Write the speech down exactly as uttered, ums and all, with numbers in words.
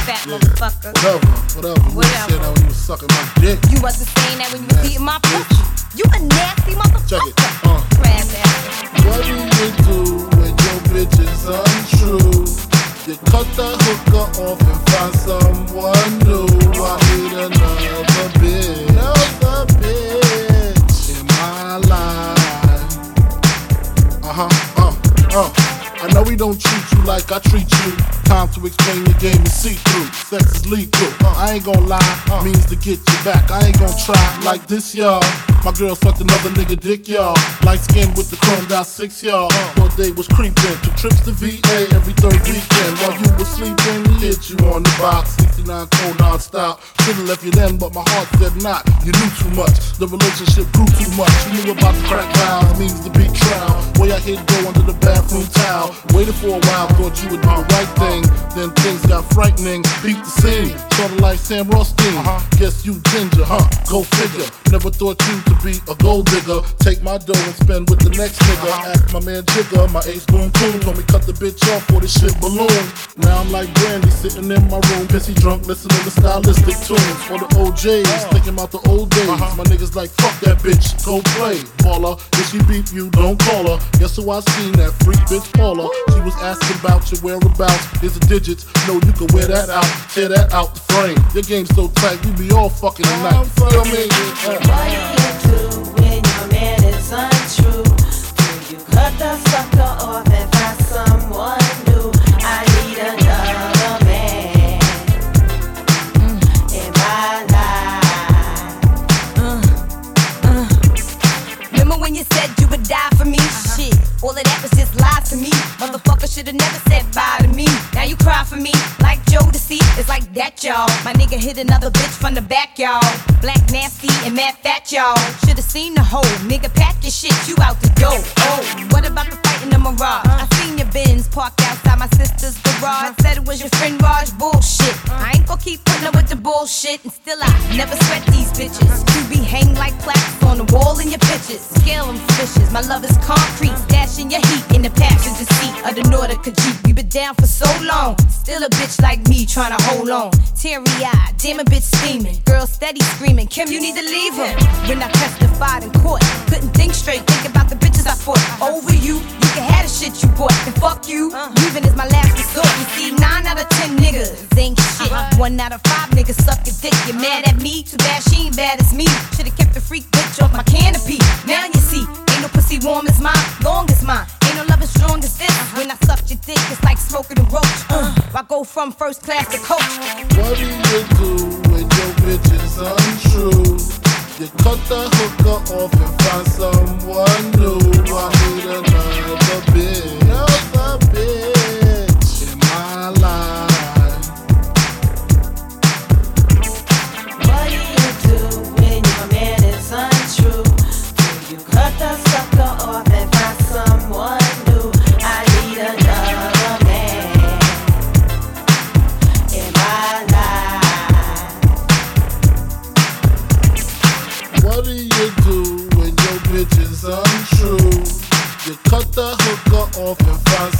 fat yeah. motherfucker. Whatever, whatever. You whatever. said that when you was sucking my dick. You wasn't saying that when you was eating my pussy. You a nasty motherfucker. Check it. Uh. Crab ass. What do you do when your bitch is untrue? You cut the hooker off and find someone new. I need another bitch, another bitch in my life. Uh huh. Uh. Uh. I know we don't treat you like I treat you. Time to explain your game and see through. Sex is lethal. Uh, I ain't gon' lie, uh, means to get you back. I ain't gon' try like this, y'all. My girl sucked another nigga dick, y'all. Light skin with the chromed out six, y'all. One day was creeping, two trips to V A every third weekend. While you was sleeping, he hit you on the box. sixty-nine cold non-stop. Should've left you then, but my heart said not. You knew too much, the relationship grew too much. You knew about the crack vows, means to be trial. Way I hit go under the bathroom towel. Waited for a while, thought you would do the right thing. Then things got frightening, beat the scene. Sorta like Sam Rothstein. Uh-huh. Guess you ginger, huh? Go figure. Never thought you to be a gold digger. Take my dough and spend with the next nigga. Uh-huh. Ask my man Jigger, my ace boom coon. Told me cut the bitch off for this shit balloon. Now I'm like Brandy sitting in my room, pissy drunk, listening to stylistic tunes. For the O Js, uh-huh. thinking about the old days. Uh-huh. My niggas like fuck that bitch, go play. Baller, if she beat you, don't call her. Guess who I seen that freak bitch Paula? She was asking about your whereabouts. Here's the digits, know you can wear that out, tear that out the frame. Your game's so tight, we be all fucking tonight. Feel me? Uh. What do you do when your man is untrue? Do you cut the sucker off and find someone new? I need another man mm. in my life. Uh, uh. Remember when you said you would die for me? Uh-huh. Shit, all of that was just lies to me. Motherfucker should've never said bye to me. Now you cry for me like Jodeci. It's like that, y'all. My nigga hit another bitch from the back, y'all. Black nasty and mad fat, y'all. Should've seen the hoe. Nigga, pack your shit, you out the door. Oh, what about the fight in the Mirage? I seen your Benz parked outside my sister's garage. Said it was your friend Raj. Bullshit. I ain't gon' keep putting up with the bullshit. And still I never sweat these bitches. You be hang like plaques on the wall in your pictures. Scale them fishes. My love is concrete. Stashing your heat in the passenger seat of the Nautica Jeep. We been down for so long. Still a bitch like me trying to hold on. Teary-eyed, damn a bitch steaming. Girl steady screaming, Kim, you need to leave him. When I testified in court, couldn't think straight, think about the bitches I fought. Over you, you can have the shit you bought. And fuck you, leaving is my last resort. You see, nine out of ten niggas ain't shit. One out of five niggas suck your dick. You're mad at me? Too bad she ain't bad as me. Should've kept the freak bitch off my canopy. Now you see, ain't no pussy warm as mine, long as mine. Ain't no love as strong as this. When I suck your dick, it's like smoking a roach. Uh, I go from first class to coach. What do you do when your bitch is untrue? You cut the hooker off and find someone new. I need another bitch, another bitch in my life. What do you do when your man is untrue? Do you cut the sucker off and find someone new? I need another man in my life. What do you do when your bitch is untrue? You cut the hooker off and find